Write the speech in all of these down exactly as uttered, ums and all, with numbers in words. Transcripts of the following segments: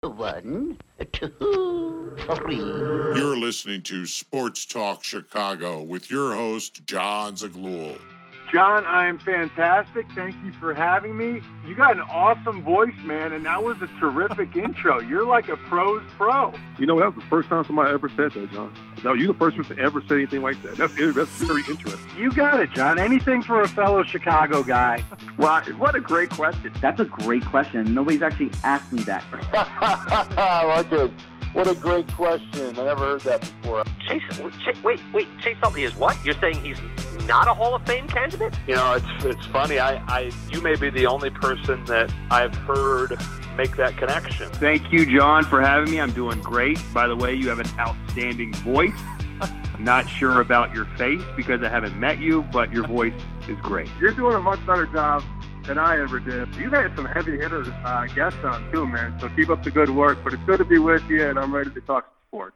One, two, three. You're listening to Sports Talk Chicago with your host, John Zaghloul. John, I am fantastic. Thank you for having me. You got an awesome voice, man, and that was a terrific intro. You're like a pro's pro. You know, that was the first time somebody ever said that, John. No, you're the first person to ever say anything like that. That's that's very interesting. You got it, John. Anything for a fellow Chicago guy. Well, what a great question. That's a great question. Nobody's actually asked me that. I like it. What a great question. I never heard that before. Chase, Chase, wait, wait, Chase Utley is what? You're saying he's not a Hall of Fame candidate? You know, it's it's funny. I, I you may be the only person that I've heard make that connection. Thank you, John, for having me. I'm doing great. By the way, you have an outstanding voice. I'm not sure about your face because I haven't met you, but your voice is great. You're doing a much better job than I ever did. You've had some heavy hitters uh, guests on too, man. So keep up the good work. But it's good to be with you, and I'm ready to talk sports.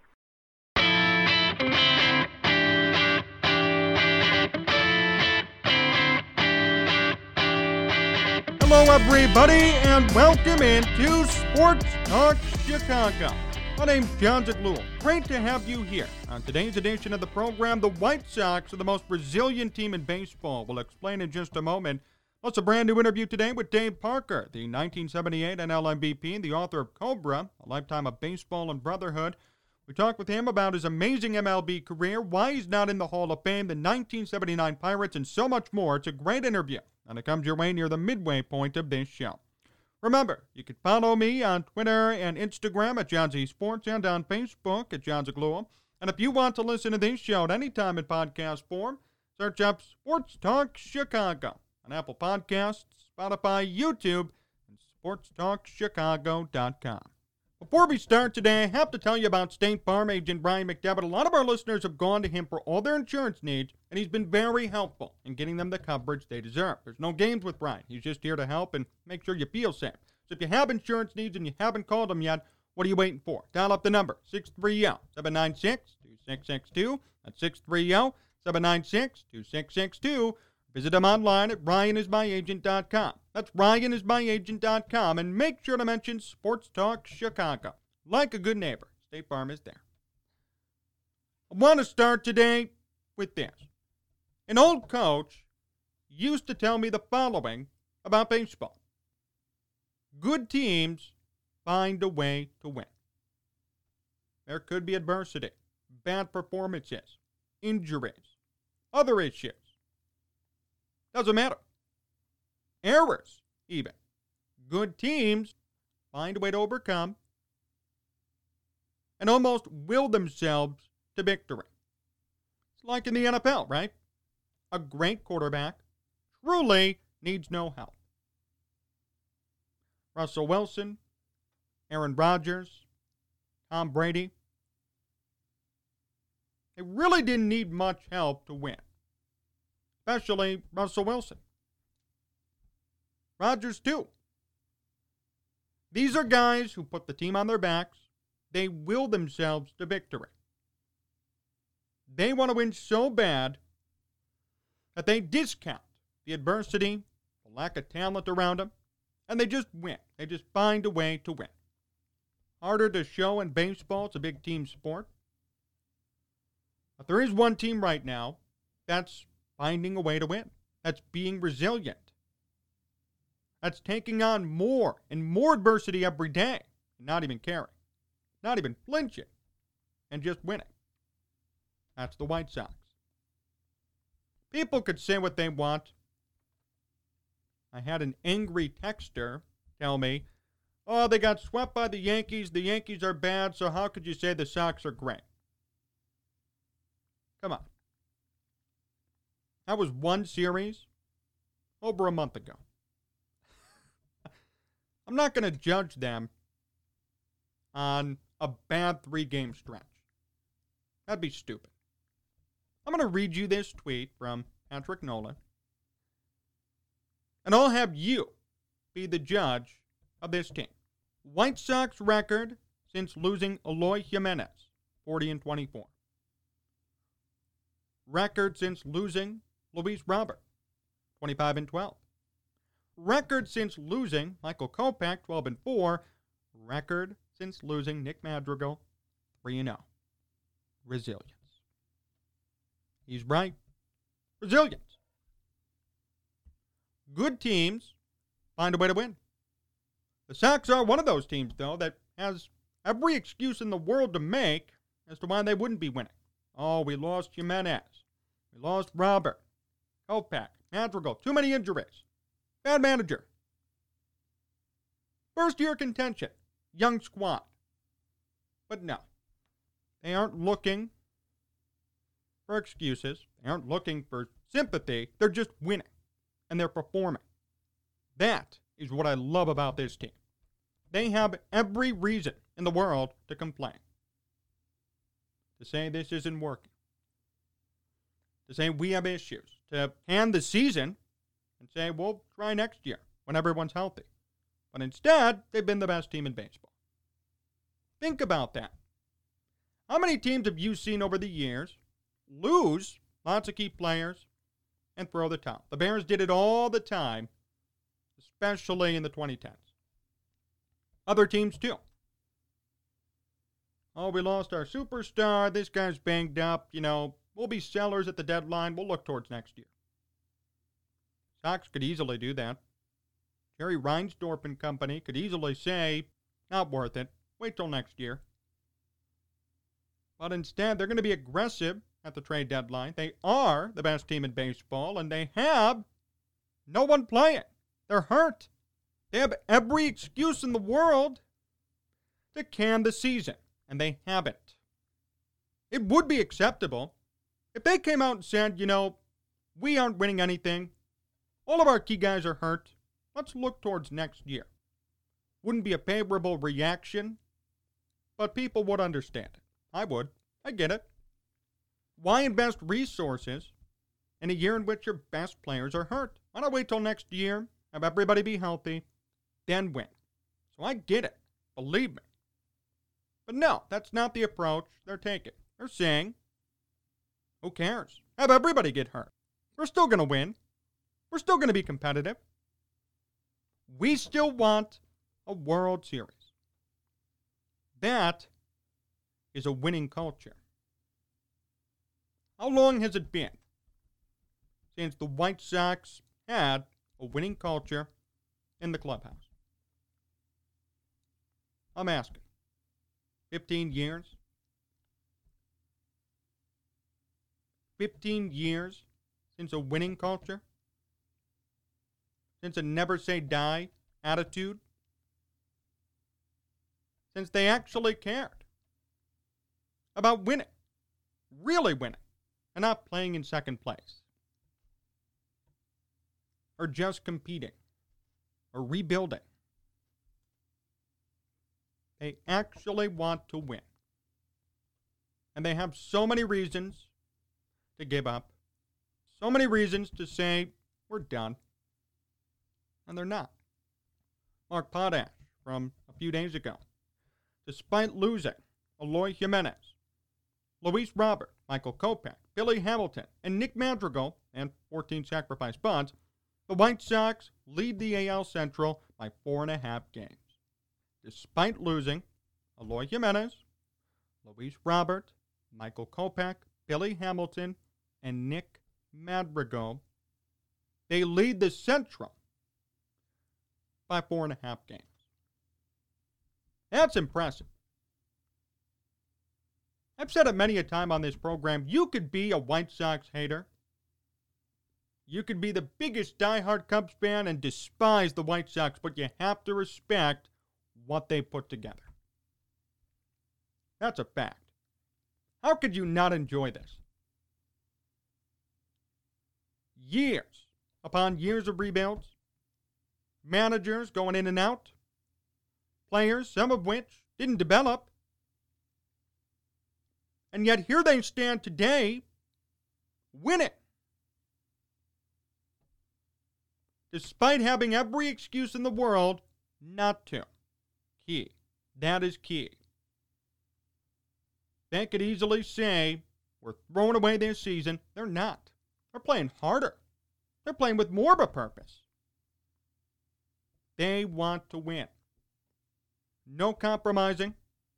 Hello, everybody, and welcome into Sports Talk Chicago. My name's John Zaghloul. Great to have you here. On today's edition of the program, the White Sox are the most resilient team in baseball. We'll explain in just a moment. Plus, a brand new interview today with Dave Parker, the nineteen seventy-eight N L M V P and the author of Cobra, A Lifetime of Baseball and Brotherhood. We talked with him about his amazing M L B career, why he's not in the Hall of Fame, the nineteen seventy-nine Pirates, and so much more. It's a great interview, and it comes your way near the midway point of this show. Remember, you can follow me on Twitter and Instagram at John Z Sports and on Facebook at John Zaghloul. And if you want to listen to this show at any time in podcast form, search up Sports Talk Chicago on Apple Podcasts, Spotify, YouTube, and sports talk chicago dot com. Before we start today, I have to tell you about State Farm agent Brian McDevitt. A lot of our listeners have gone to him for all their insurance needs, and he's been very helpful in getting them the coverage they deserve. There's no games with Brian. He's just here to help and make sure you feel safe. So if you have insurance needs and you haven't called him yet, what are you waiting for? Dial up the number, six three zero, seven nine six, two six six two. That's six three zero, seven nine six, two six six two. Visit him online at ryan is my agent dot com. That's ryan is my agent dot com, and make sure to mention Sports Talk Chicago. Like a good neighbor, State Farm is there. I want to start today with this. An old coach used to tell me the following about baseball. Good teams find a way to win. There could be adversity, bad performances, injuries, other issues. Doesn't matter. Errors, even. Good teams find a way to overcome and almost will themselves to victory. It's like in the N F L, right? A great quarterback truly needs no help. Russell Wilson, Aaron Rodgers, Tom Brady. They really didn't need much help to win. Especially Russell Wilson. Rodgers, too. These are guys who put the team on their backs. They will themselves to victory. They want to win so bad that they discount the adversity, the lack of talent around them, and they just win. They just find a way to win. Harder to show in baseball. It's a big team sport. But there is one team right now that's finding a way to win. That's being resilient. That's taking on more and more adversity every day, and not even caring, not even flinching, and just winning. That's the White Sox. People could say what they want. I had an angry texter tell me, oh, they got swept by the Yankees. The Yankees are bad, so how could you say the Sox are great? Come on. That was one series over a month ago. I'm not going to judge them on a bad three-game stretch. That'd be stupid. I'm going to read you this tweet from Patrick Nolan, and I'll have you be the judge of this team. White Sox record since losing Eloy Jimenez, forty and twenty-four. Record since losing Luis Robert, twenty-five and twelve. Record since losing Michael Kopech, twelve and four. Record since losing Nick Madrigal three and oh. Resilience. He's right. Resilience. Good teams find a way to win. The Sox are one of those teams, though, that has every excuse in the world to make as to why they wouldn't be winning. Oh, we lost Jimenez. We lost Robert. Kopech. Madrigal. Too many injuries. Bad manager. First year contention. Young squad. But no. They aren't looking for excuses. They aren't looking for sympathy. They're just winning. And they're performing. That is what I love about this team. They have every reason in the world to complain. To say this isn't working. To say we have issues. To hand the season and say, we'll try next year when everyone's healthy. But instead, they've been the best team in baseball. Think about that. How many teams have you seen over the years lose lots of key players and throw the towel? The Bears did it all the time, especially in the twenty tens. Other teams too. Oh, we lost our superstar. This guy's banged up. You know, we'll be sellers at the deadline. We'll look towards next year. Sox could easily do that. Jerry Reinsdorf and company could easily say, not worth it. Wait till next year. But instead, they're going to be aggressive at the trade deadline. They are the best team in baseball, and they have no one playing. They're hurt. They have every excuse in the world to can the season, and they haven't. It would be acceptable if they came out and said, you know, we aren't winning anything. All of our key guys are hurt. Let's look towards next year. Wouldn't be a favorable reaction, but people would understand it. I would. I get it. Why invest resources in a year in which your best players are hurt? Why not wait till next year, have everybody be healthy, then win? So I get it. Believe me. But no, that's not the approach they're taking. They're saying, who cares? Have everybody get hurt. We're still going to win. We're still going to be competitive. We still want a World Series. That is a winning culture. How long has it been since the White Sox had a winning culture in the clubhouse? I'm asking. fifteen years? fifteen years since a winning culture? Since a never say die attitude? Since they actually cared about winning, really winning, and not playing in second place, or just competing, or rebuilding. They actually want to win. And they have so many reasons to give up, so many reasons to say, we're done. And they're not. Mark Potash from a few days ago. Despite losing Eloy Jimenez, Luis Robert, Michael Kopech, Billy Hamilton, and Nick Madrigal, and fourteen sacrifice bunts, the White Sox lead the A L Central by four and a half games. Despite losing Eloy Jimenez, Luis Robert, Michael Kopech, Billy Hamilton, and Nick Madrigal, they lead the Central by four and a half games. That's impressive. I've said it many a time on this program, you could be a White Sox hater. You could be the biggest diehard Cubs fan and despise the White Sox, but you have to respect what they put together. That's a fact. How could you not enjoy this? Years upon years of rebuilds, managers going in and out, players, some of which didn't develop, and yet here they stand today, winning. Despite having every excuse in the world not to. Key. That is key. They could easily say, we're throwing away this season. They're not. They're playing harder. They're playing with more of a purpose. They want to win. no compromising,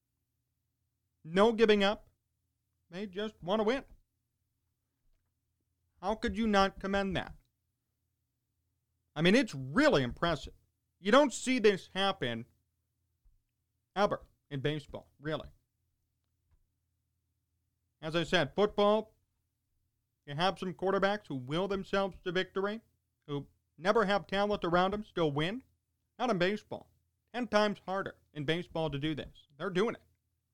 no giving up. They just want to win. How could you not commend that? I mean, it's really impressive. You don't see this happen ever in baseball, really. As I said, football, you have some quarterbacks who will themselves to victory, who never have talent around them, still win. Not in baseball. Ten times harder in baseball to do this. They're doing it.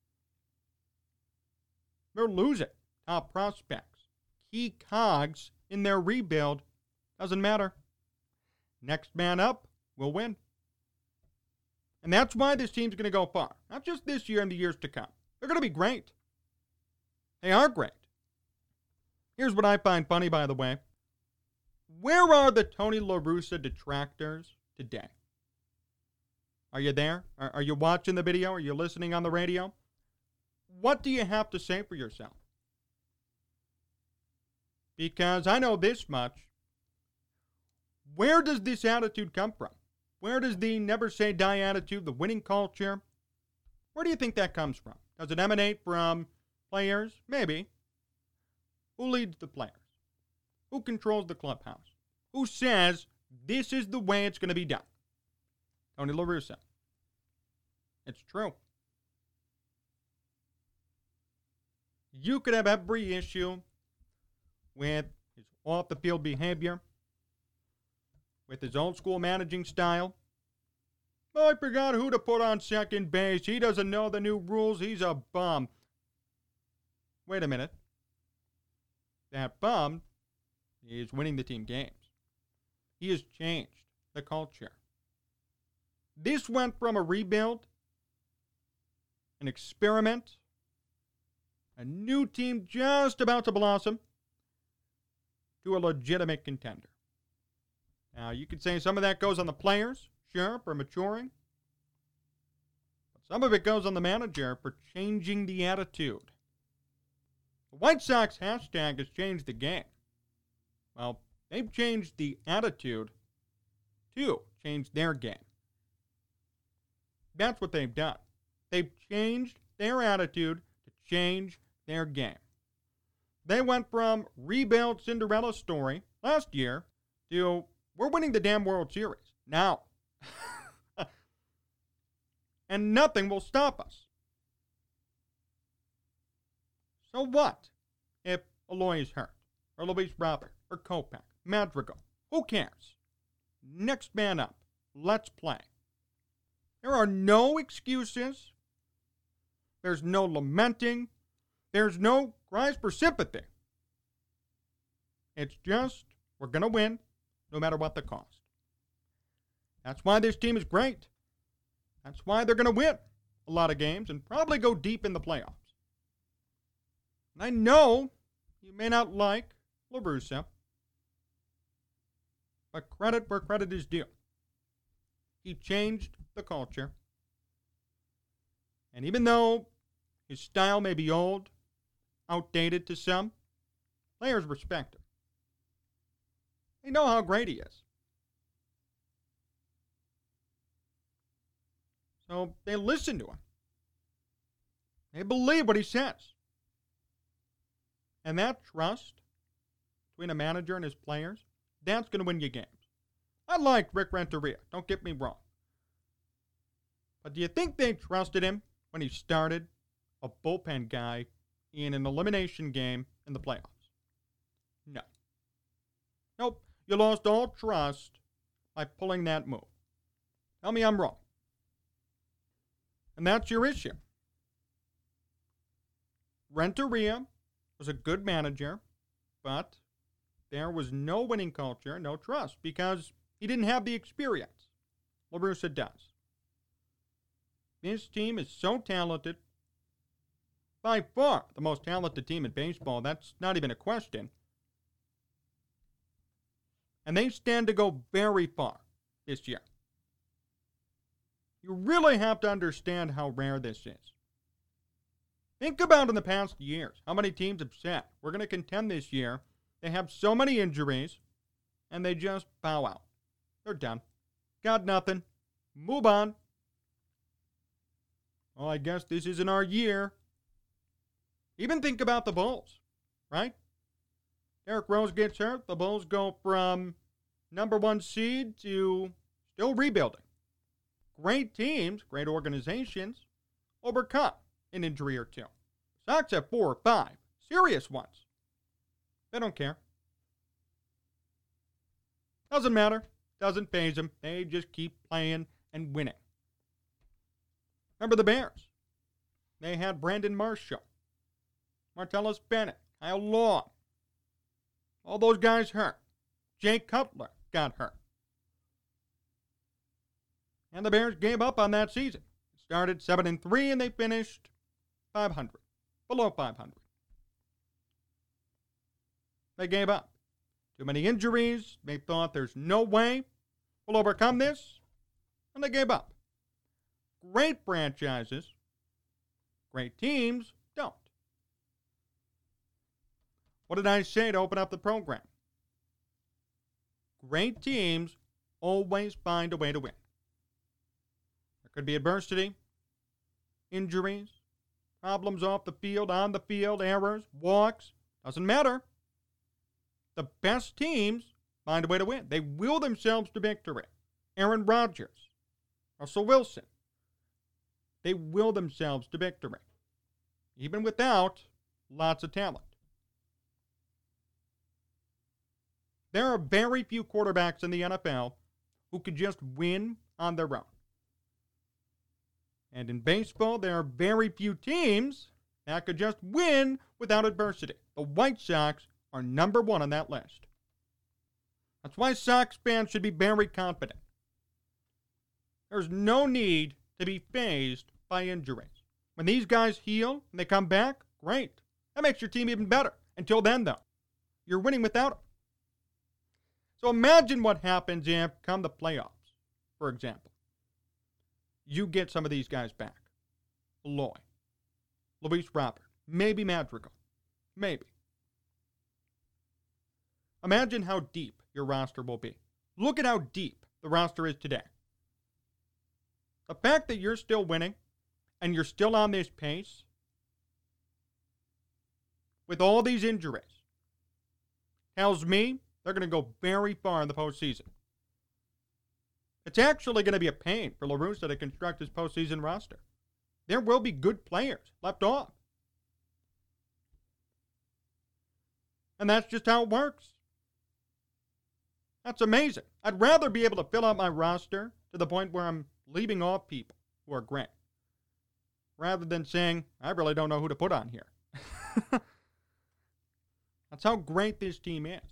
They're losing top prospects. Key cogs in their rebuild. Doesn't matter. Next man up will win. And that's why this team's going to go far. Not just this year and the years to come. They're going to be great. They are great. Here's what I find funny, by the way. Where are the Tony La Russa detractors today? Are you there? Are, are you watching the video? Are you listening on the radio? What do you have to say for yourself? Because I know this much. Where does this attitude come from? Where does the never say die attitude, the winning culture, where do you think that comes from? Does it emanate from players? Maybe. Who leads the players? Who controls the clubhouse? Who says this is the way it's going to be done? Tony La Russa. It's true. You could have every issue with his off-the-field behavior, with his old-school managing style. Oh, I forgot who to put on second base. He doesn't know the new rules. He's a bum. Wait a minute. That bum is winning the team games. He has changed the culture. This went from a rebuild, an experiment, a new team just about to blossom, to a legitimate contender. Now, you could say some of that goes on the players, sure, for maturing. But some of it goes on the manager for changing the attitude. The White Sox hashtag has changed the game. Well, they've changed the attitude to change their game. That's what they've done. They've changed their attitude to change their game. They went from rebuild Cinderella story last year to we're winning the damn World Series now. And nothing will stop us. So what if Eloy is hurt, or Luis Robert, or Kopech, Madrigal? Who cares? Next man up. Let's play. There are no excuses. There's no lamenting. There's no cries for sympathy. It's just, we're going to win, no matter what the cost. That's why this team is great. That's why they're going to win a lot of games and probably go deep in the playoffs. And I know you may not like La Russa, but credit where credit is due. He changed the culture. And even though his style may be old, outdated to some, players respect him. They know how great he is. So they listen to him. They believe what he says. And that trust between a manager and his players, that's going to win you games. I like Rick Renteria, don't get me wrong. But do you think they trusted him when he started a bullpen guy in an elimination game in the playoffs? No. Nope. You lost all trust by pulling that move. Tell me I'm wrong. And that's your issue. Renteria was a good manager, but there was no winning culture, no trust, because he didn't have the experience. La Russa does. This team is so talented. By far the most talented team in baseball. That's not even a question. And they stand to go very far this year. You really have to understand how rare this is. Think about in the past years, how many teams have said, we're going to contend this year. They have so many injuries, and they just bow out. They're done. Got nothing. Move on. well, I guess this isn't our year. Even think about the Bulls, right? Derrick Rose gets hurt. The Bulls go from number one seed to still rebuilding. Great teams, great organizations, overcome an injury or two. Sox have four or five serious ones. They don't care. Doesn't matter. Doesn't faze them. They just keep playing and winning. Remember the Bears? They had Brandon Marshall, Martellus Bennett, Kyle Long. All those guys hurt. Jay Cutler got hurt. And the Bears gave up on that season. It started seven and three and they finished five hundred. Below five hundred. They gave up. Too many injuries. They thought there's no way we'll overcome this. And they gave up. Great franchises, great teams don't. What did I say to open up the program? Great teams always find a way to win. There could be adversity, injuries, problems off the field, on the field, errors, walks. Doesn't matter. The best teams find a way to win. They will themselves to victory. Aaron Rodgers, Russell Wilson. They will themselves to victory, even without lots of talent. There are very few quarterbacks in the N F L who could just win on their own. And in baseball, there are very few teams that could just win without adversity. The White Sox are number one on that list. That's why Sox fans should be very confident. There's no need to be fazed by injuries. When these guys heal and they come back, great. That makes your team even better. Until then, though, you're winning without them. So imagine what happens if, come the playoffs, for example, you get some of these guys back. Loy, Luis Robert, maybe Madrigal, maybe. Imagine how deep your roster will be. Look at how deep the roster is today. The fact that you're still winning and you're still on this pace with all these injuries tells me they're going to go very far in the postseason. It's actually going to be a pain for La Russa to construct his postseason roster. There will be good players left off. And that's just how it works. That's amazing. I'd rather be able to fill out my roster to the point where I'm leaving off people who are great, rather than saying, I really don't know who to put on here. That's how great this team is.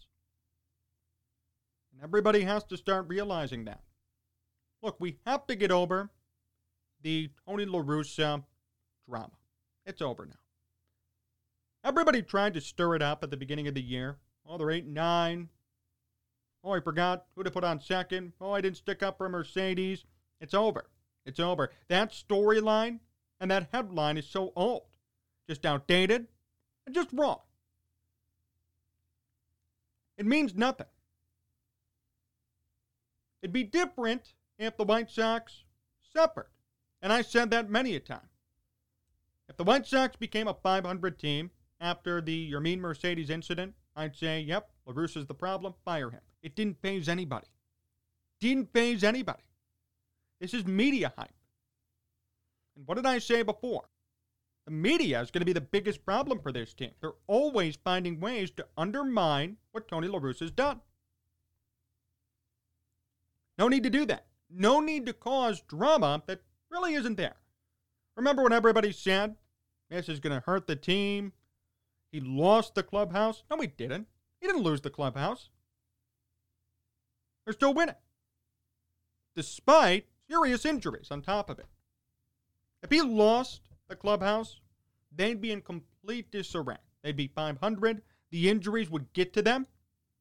And everybody has to start realizing that. Look, we have to get over the Tony La Russa drama. It's over now. Everybody tried to stir it up at the beginning of the year. Oh, they're eight and nine. Oh, I forgot who to put on second. Oh, I didn't stick up for Mercedes. It's over. It's over. That storyline and that headline is so old. Just outdated and just wrong. It means nothing. It'd be different if the White Sox suffered. And I said that many a time. If the White Sox became a five hundred team after the Yermin Mercedes incident, I'd say, yep, La Russa's the problem, fire him. It didn't faze anybody. Didn't faze anybody. This is media hype. And what did I say before? The media is going to be the biggest problem for this team. They're always finding ways to undermine what Tony La Russa's done. No need to do that. No need to cause drama that really isn't there. Remember when everybody said, this is going to hurt the team? He lost the clubhouse? No, he didn't. He didn't lose the clubhouse. They're still winning, despite serious injuries on top of it. If he lost the clubhouse, they'd be in complete disarray. They'd be five hundred. The injuries would get to them,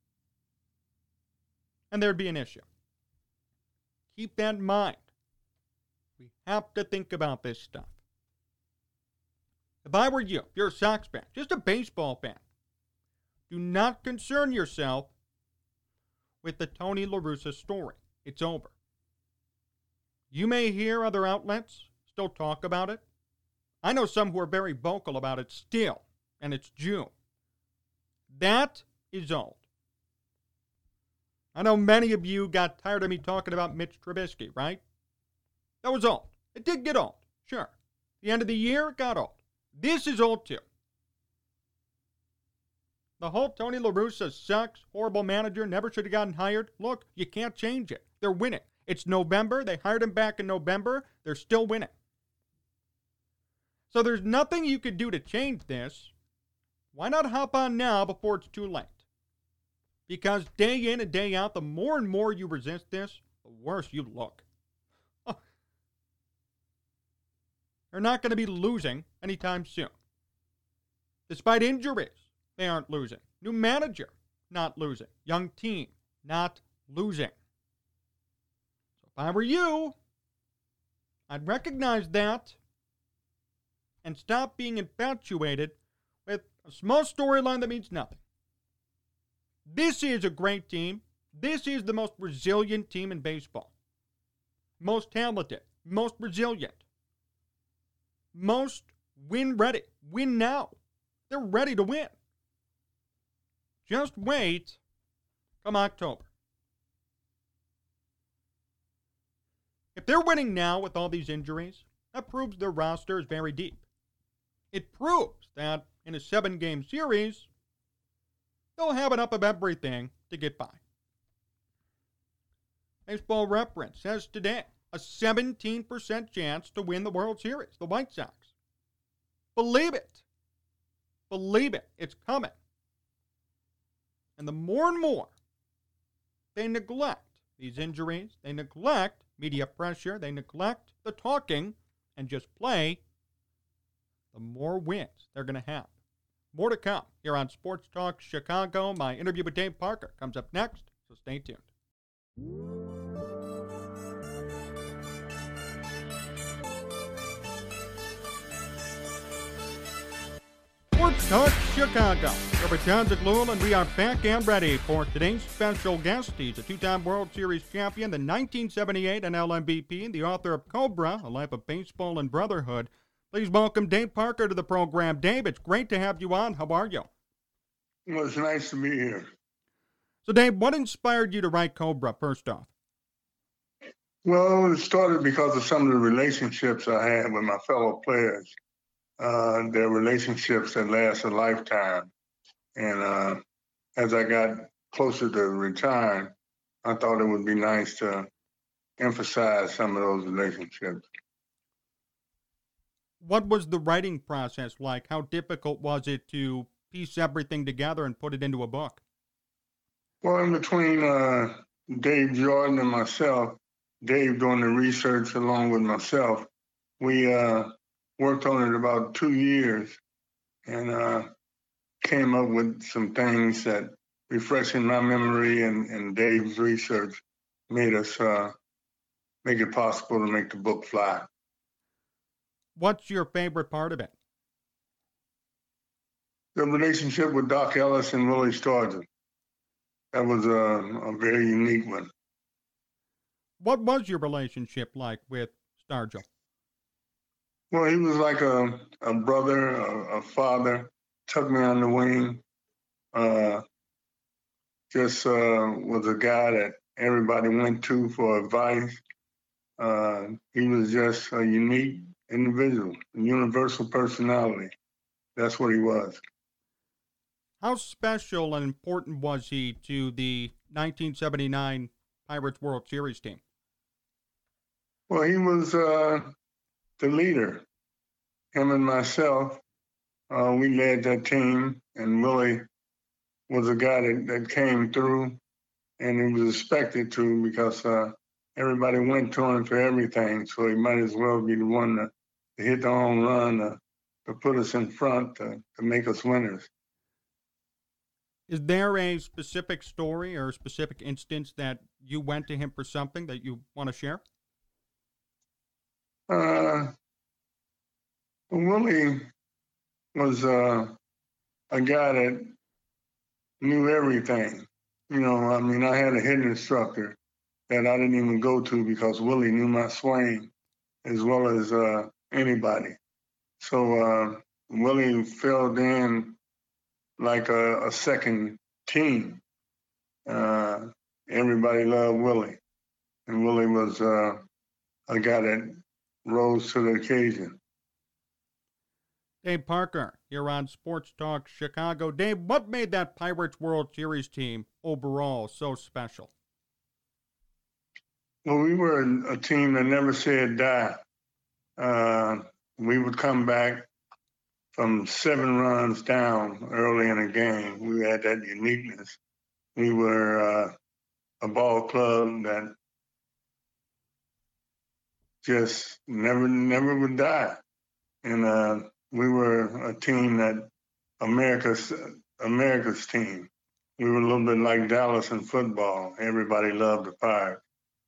and there'd be an issue. Keep that in mind. We have to think about this stuff. If I were you, if you're a Sox fan, just a baseball fan, do not concern yourself with the Tony La Russa story. It's over. You may hear other outlets still talk about it. I know some who are very vocal about it still, and it's June. That is old. I know many of you got tired of me talking about Mitch Trubisky, right? That was old. It did get old, sure. The end of the year, it got old. This is old too. The whole Tony La Russa sucks, horrible manager, never should have gotten hired. Look, you can't change it. They're winning. It's November. They hired him back in November. They're still winning. So there's nothing you could do to change this. Why not hop on now before it's too late? Because day in and day out, the more and more you resist this, the worse you look. Oh. They're not going to be losing anytime soon. Despite injuries, they aren't losing. New manager, not losing. Young team, not losing. So if I were you, I'd recognize that and stop being infatuated with a small storyline that means nothing. This is a great team. This is the most resilient team in baseball. Most talented, most resilient, most win ready. Win now. They're ready to win. Just wait come October. If they're winning now with all these injuries, that proves their roster is very deep. It proves that in a seven-game series, they'll have enough of everything to get by. Baseball Reference says today, a seventeen percent chance to win the World Series, the White Sox. Believe it. Believe it. It's coming. And the more and more they neglect these injuries, they neglect media pressure, they neglect the talking, and just play, the more wins they're going to have. More to come here on Sports Talk Chicago. My interview with Dave Parker comes up next, so stay tuned. Sports Talk Chicago. We're with John Zaghloul, and we are back and ready for today's special guest. He's a two-time World Series champion, the nineteen seventy-eight N L M V P, and the author of Cobra, A Life of Baseball and Brotherhood. Please welcome Dave Parker to the program. Dave, it's great to have you on. How are you? Well, it's nice to be here. So, Dave, what inspired you to write Cobra, first off? Well, it started because of some of the relationships I had with my fellow players. Uh, they're relationships that last a lifetime. And uh, as I got closer to retiring, I thought it would be nice to emphasize some of those relationships. What was the writing process like? How difficult was it to piece everything together and put it into a book? Well, in between uh, Dave Jordan and myself, Dave doing the research along with myself, we uh, worked on it about two years and uh, came up with some things that, refreshing my memory and, and Dave's research, made us uh, make it possible to make the book fly. What's your favorite part of it? The relationship with Doc Ellis and Willie Stargell. That was a, a very unique one. What was your relationship like with Stargell? Well, he was like a, a brother, a, a father, took me on the wing, uh, just uh, was a guy that everybody went to for advice. Uh, he was just a unique individual, a universal personality. That's what he was. How special and important was he to the nineteen seventy-nine Pirates World Series team? Well, he was uh, the leader. Him and myself, uh, we led that team, and Willie was a guy that, that came through, and he was expected to because uh, everybody went to him for everything, so he might as well be the one to, to hit the home run, uh, to put us in front, to, to make us winners. Is there a specific story or a specific instance that you went to him for something that you want to share? Uh, Willie was uh, a guy that knew everything. You know, I mean, I had a hitting instructor that I didn't even go to because Willie knew my swing as well as uh, anybody. So uh, Willie filled in like a, a second team. Uh, everybody loved Willie, and Willie was uh, a guy that rose to the occasion. Dave Parker here on Sports Talk Chicago. Dave, what made that Pirates World Series team overall so special? Well, we were a team that never said die. Uh, we would come back from seven runs down early in a game. We had that uniqueness. We were uh, a ball club that just never, never would die. And uh, we were a team that America's America's team. We were a little bit like Dallas in football. Everybody loved the Pirates.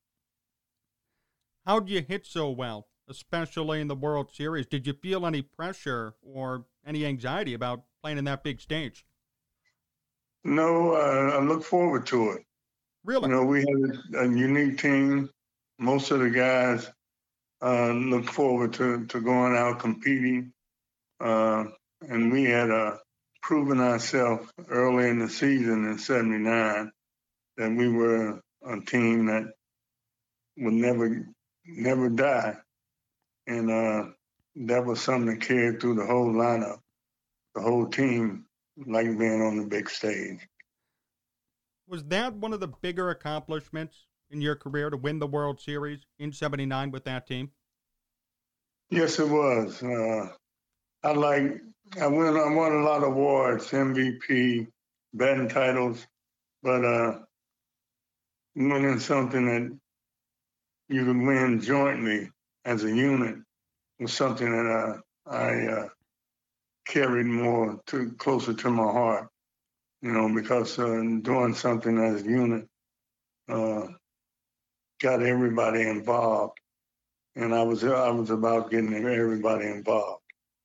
How'd you hit so well, especially in the World Series? Did you feel any pressure or any anxiety about playing in that big stage? No, uh, I look forward to it. Really? You know, we had a unique team. Most of the guys uh, look forward to, to going out competing. Uh, and we had uh, proven ourselves early in the season in seventy-nine that we were a team that would never, never die. And uh, that was something that carried through the whole lineup, the whole team, like being on the big stage. Was that one of the bigger accomplishments in your career, to win the World Series in seventy-nine with that team? Yes, it was. Uh, I like, I won, I won a lot of awards, M V P, batting titles, but uh, winning something that you could win jointly as a unit was something that uh, I uh, carried more to closer to my heart, you know, because uh, doing something as a unit uh, got everybody involved, and I was I was about getting everybody involved.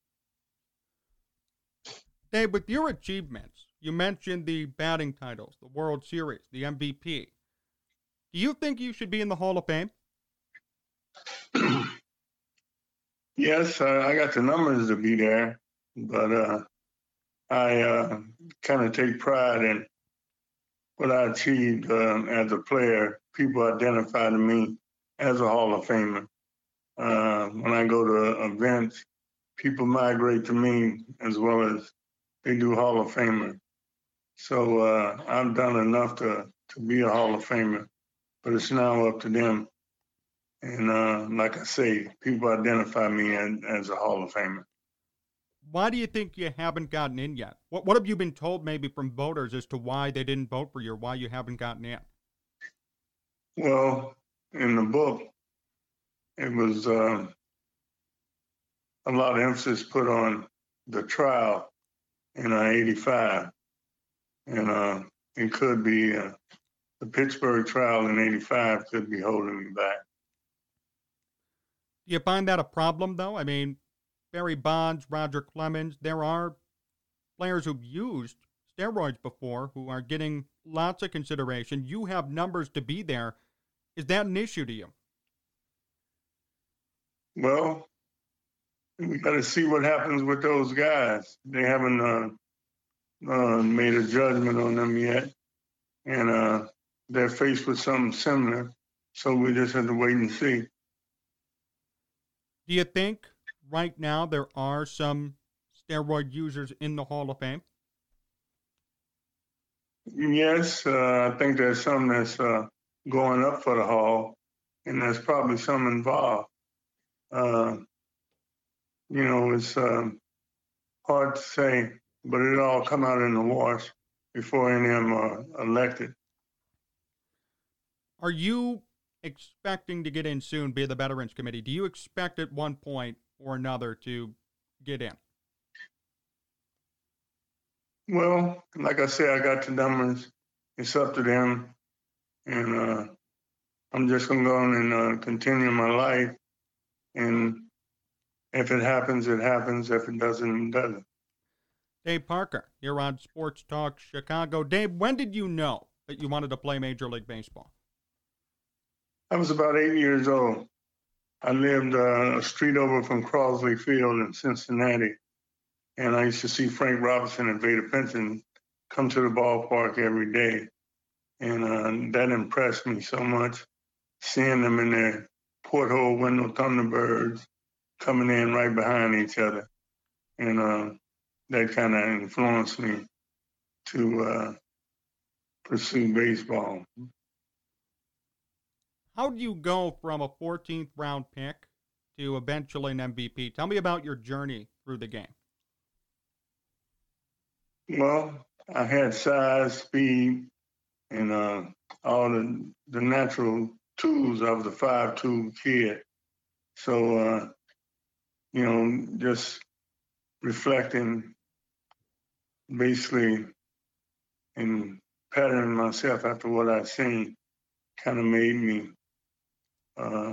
Dave, with your achievements, you mentioned the batting titles, the World Series, the M V P. Do you think you should be in the Hall of Fame? Yes, uh, I got the numbers to be there, but uh, I uh, kind of take pride in what I achieved uh, as a player. People identify to me as a Hall of Famer. Uh, when I go to events, people migrate to me as well as they do Hall of Famer. So uh, I've done enough to, to be a Hall of Famer, but it's now up to them. And uh, like I say, people identify me as, as a Hall of Famer. Why do you think you haven't gotten in yet? What What have you been told maybe from voters as to why they didn't vote for you or why you haven't gotten in? Well, in the book, it was uh, a lot of emphasis put on the trial in uh, eighty-five. And uh, it could be uh, the Pittsburgh trial in eighty-five could be holding me back. Do you find that a problem, though? I mean, Barry Bonds, Roger Clemens, there are players who've used steroids before who are getting lots of consideration. You have numbers to be there. Is that an issue to you? Well, we got to see what happens with those guys. They haven't uh, uh, made a judgment on them yet, and uh, they're faced with something similar, so we just have to wait and see. Do you think right now there are some steroid users in the Hall of Fame? Yes, uh, I think there's some that's uh, going up for the Hall, and there's probably some involved. Uh, you know, it's um, hard to say, but it all come out in the wash before any of them are elected. Are you expecting to get in soon via the Veterans Committee? Do you expect at one point or another to get in? Well, like I said, I got the numbers. It's up to them. And uh, I'm just going to go on and uh, continue my life. And if it happens, it happens. If it doesn't, it doesn't. Dave Parker, you're on Sports Talk Chicago. Dave, when did you know that you wanted to play Major League Baseball? I was about eight years old. I lived uh, a street over from Crosley Field in Cincinnati, and I used to see Frank Robinson and Vader Pinson come to the ballpark every day. And uh, that impressed me so much, seeing them in their porthole window Thunderbirds coming in right behind each other. And uh, that kind of influenced me to uh, pursue baseball. How do you go from a fourteenth round pick to eventually an M V P? Tell me about your journey through the game. Well, I had size, speed, and uh, all the, the natural tools of the five two kid. So, uh, you know, just reflecting basically and patterning myself after what I've seen kind of made me, uh,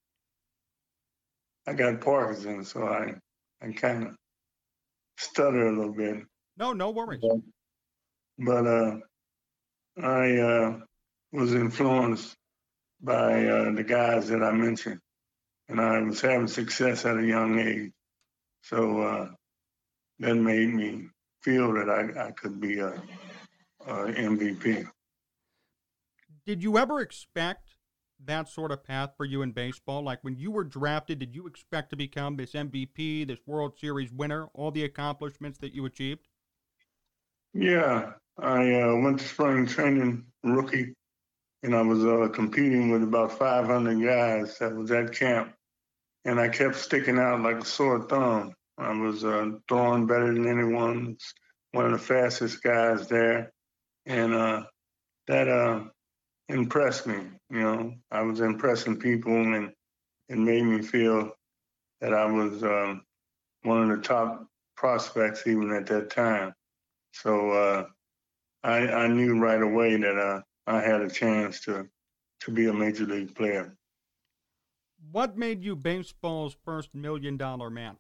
I got Parkinson's, so I, I kind of stutter a little bit. No, no worries. But, but uh, I uh, was influenced by uh, the guys that I mentioned, and I was having success at a young age. So uh, that made me feel that I, I could be a, a M V P. Did you ever expect that sort of path for you in baseball? Like when you were drafted, did you expect to become this M V P, this World Series winner, all the accomplishments that you achieved? Yeah, I uh, went to spring training rookie, and I was uh, competing with about five hundred guys that was at camp, and I kept sticking out like a sore thumb. I was uh, throwing better than anyone, one of the fastest guys there, and uh, that uh, impressed me. You know, I was impressing people, and it made me feel that I was uh, one of the top prospects even at that time. So uh, I, I knew right away that uh, I had a chance to to be a major league player. What made you baseball's first million dollar man?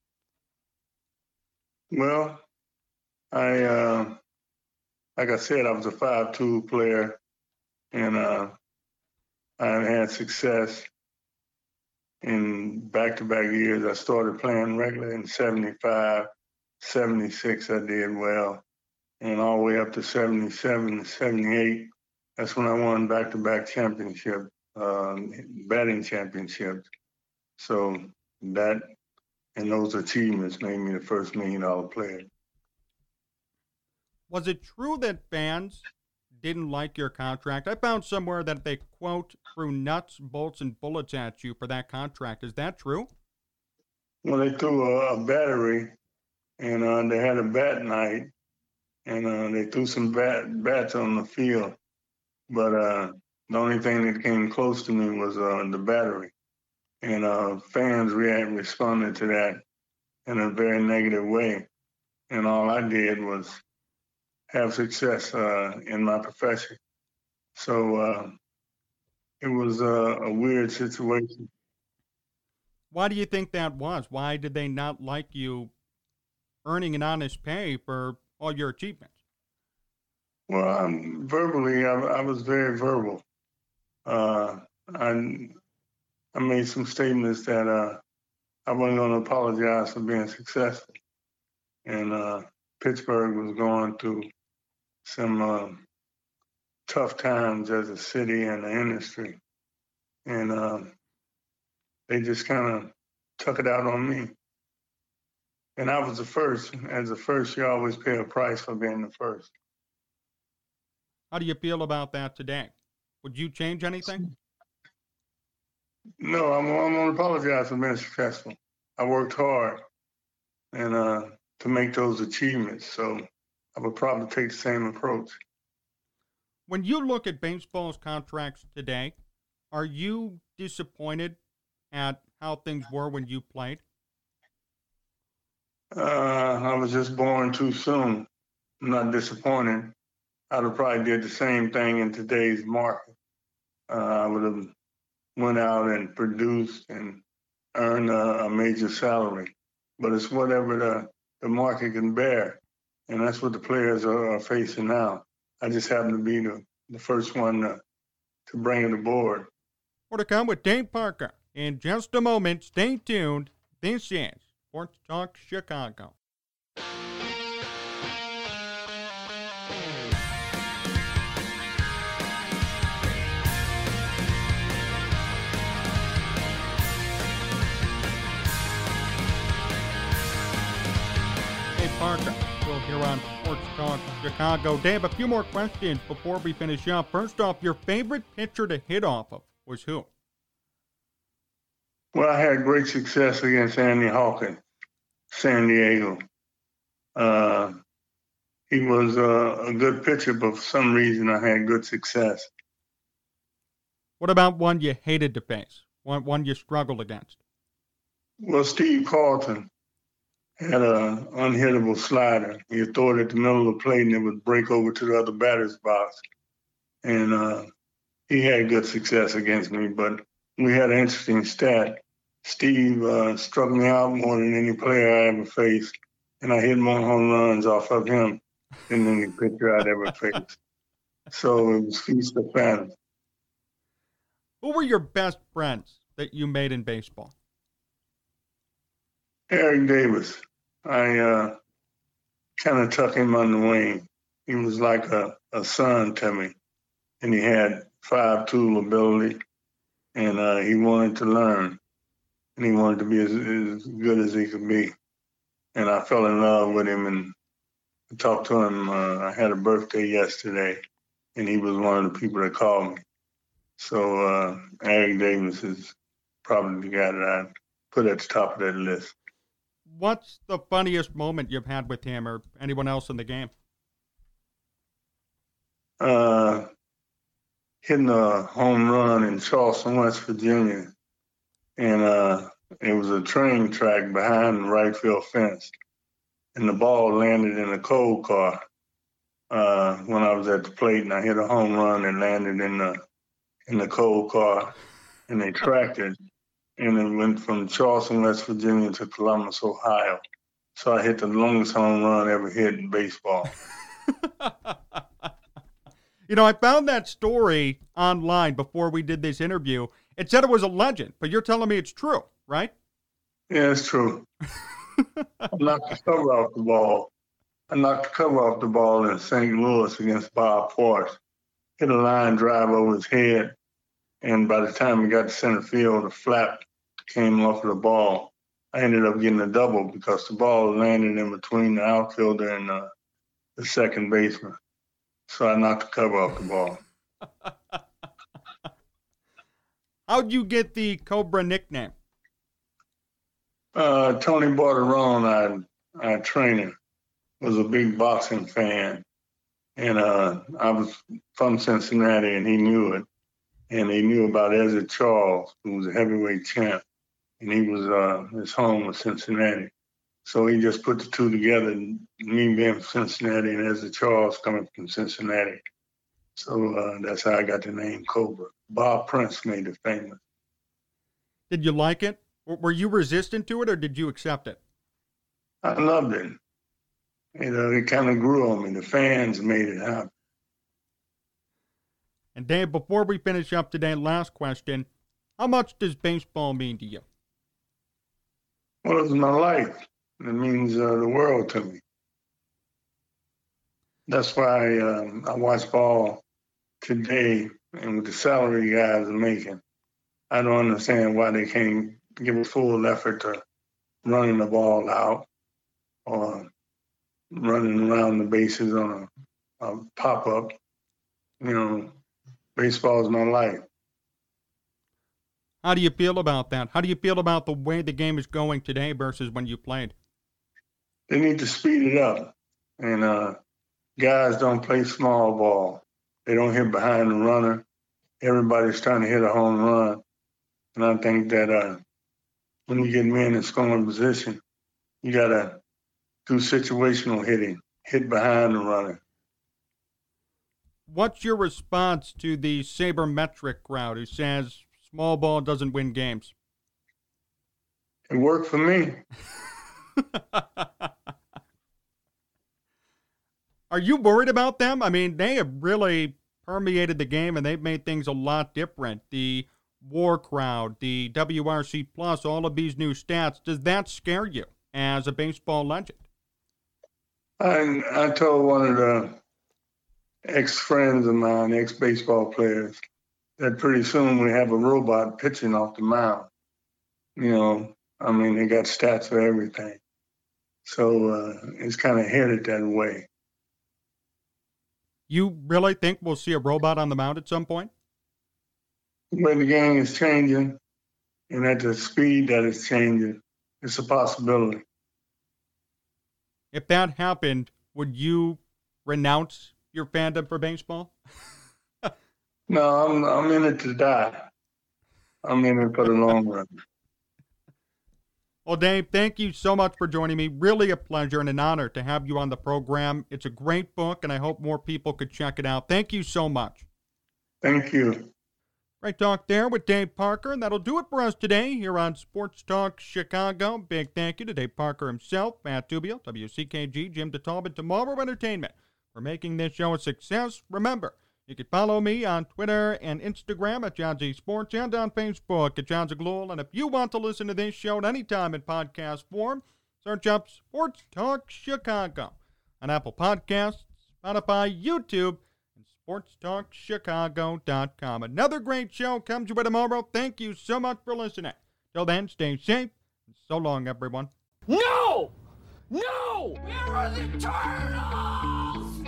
Well, I uh, like I said, I was a five two player, and uh, I had success in back-to-back years. I started playing regular in seventy-five, seventy-six I did well, and all the way up to seventy-seven, seventy-eight, that's when I won back-to-back championship, um, batting championships. So that and those achievements made me the first million dollar player. Was it true that fans didn't like your contract? I found somewhere that they, quote, threw nuts, bolts, and bullets at you for that contract. Is that true? Well, they threw a, a battery, and uh, they had a bat night, and uh, they threw some bat, bats on the field. But uh, the only thing that came close to me was uh, the battery. And uh, fans react, responded to that in a very negative way. And all I did was have success uh, in my profession. So uh, it was uh, a weird situation. Why do you think that was? Why did they not like you earning an honest pay for all your achievements? Well, um, verbally, I, I was very verbal. Uh, I, I made some statements that uh, I wasn't going to apologize for being successful. And uh, Pittsburgh was going through some uh, tough times as a city and the industry. And uh, they just kind of took it out on me. And I was the first. As the first, you always pay a price for being the first. How do you feel about that today? Would you change anything? No, I'm, I'm going to apologize for being successful. I worked hard and uh, to make those achievements, so I would probably take the same approach. When you look at baseball's contracts today, are you disappointed at how things were when you played? Uh, I was just born too soon. I'm not disappointed. I'd have probably did the same thing in today's market. Uh, I would have went out and produced and earned a, a major salary. But it's whatever the, the market can bear. And that's what the players are, are facing now. I just happen to be the, the first one to, to bring it aboard. More to come with Dane Parker in just a moment. Stay tuned. This is Sports Talk Chicago. Parker, we'll here on Sports Talk Chicago. Dave, a few more questions before we finish up. First off, your favorite pitcher to hit off of was who? Well, I had great success against Andy Hawkins, San Diego. Uh, he was uh, a good pitcher, but for some reason I had good success. What about one you hated to face, one, one you struggled against? Well, Steve Carlton had an unhittable slider. He'd throw it at the middle of the plate and it would break over to the other batter's box. And uh, he had good success against me, but we had an interesting stat. Steve uh, struck me out more than any player I ever faced, and I hit more home runs off of him than any pitcher I'd ever faced. So it was feast or famine. Who were your best friends that you made in baseball? Eric Davis. I uh, kind of took him under wing. He was like a, a son to me, and he had five-tool ability, and uh, he wanted to learn, and he wanted to be as, as good as he could be. And I fell in love with him, and I talked to him. Uh, I had a birthday yesterday, and he was one of the people that called me. So uh, Eric Davis is probably the guy that I put at the top of that list. What's the funniest moment you've had with him or anyone else in the game? Uh, hitting a home run in Charleston, West Virginia. And uh, it was a train track behind the right field fence. And the ball landed in a coal car uh, when I was at the plate, and I hit a home run and landed in the in the coal car, and they tracked it. And it went from Charleston, West Virginia to Columbus, Ohio. So I hit the longest home run ever hit in baseball. You know, I found that story online before we did this interview. It said it was a legend, but you're telling me it's true, right? Yeah, it's true. I knocked the cover off the ball. I knocked the cover off the ball in Saint Louis against Bob Forrest. Hit a line drive over his head. And by the time we got to center field, the flap came off of the ball. I ended up getting a double because the ball landed in between the outfielder and uh, the second baseman. So I knocked the cover off the ball. How'd you get the Cobra nickname? Uh, Tony Borderone, our, our trainer, was a big boxing fan. And uh, I was from Cincinnati, and he knew it. And he knew about Ezzard Charles, who was a heavyweight champ. And he was, uh, his home was Cincinnati. So he just put the two together, me being from Cincinnati and Ezzard Charles coming from Cincinnati. So uh, that's how I got the name Cobra. Bob Prince made it famous. Did you like it? Were you resistant to it, or did you accept it? I loved it. You know, it kind of grew on me. The fans made it happen. And Dave, before we finish up today, last question. How much does baseball mean to you? Well, it's my life. It means uh, the world to me. That's why um, I watch ball today, and with the salary guys are making, I don't understand why they can't give a full effort to running the ball out or running around the bases on a, a pop-up. You know, baseball is my life. How do you feel about that? How do you feel about the way the game is going today versus when you played? They need to speed it up. And uh, guys don't play small ball. They don't hit behind the runner. Everybody's trying to hit a home run. And I think that uh, when you get men in scoring position, you got to do situational hitting, hit behind the runner. What's your response to the sabermetric crowd who says small ball doesn't win games? It worked for me. Are you worried about them? I mean, they have really permeated the game, and they've made things a lot different. The WAR crowd, the W R C plus, all of these new stats, does that scare you as a baseball legend? I, I told one of the ex-friends of mine, ex-baseball players, that pretty soon we have a robot pitching off the mound. You know, I mean, they got stats for everything. So uh, it's kind of headed that way. You really think we'll see a robot on the mound at some point? The way the game is changing and at the speed that it's changing, it's a possibility. If that happened, would you renounce your fandom for baseball? No, I'm I'm in it to die. I'm in it for the long run. Well, Dave, thank you so much for joining me. Really a pleasure and an honor to have you on the program. It's a great book, and I hope more people could check it out. Thank you so much. Thank you. Great talk there with Dave Parker, and that'll do it for us today here on Sports Talk Chicago. Big thank you to Dave Parker himself, Matt Dubiel, W C K G, Jim DeTalbot, Tomorrow Entertainment for making this show a success. Remember, you can follow me on Twitter and Instagram at John Z Sports and on Facebook at John Zaglul. And if you want to listen to this show at any time in podcast form, search up Sports Talk Chicago on Apple Podcasts, Spotify, YouTube, and sports talk chicago dot com. Another great show comes your way tomorrow. Thank you so much for listening. Till then, stay safe. And so long, everyone. No! No! Where are the turtles?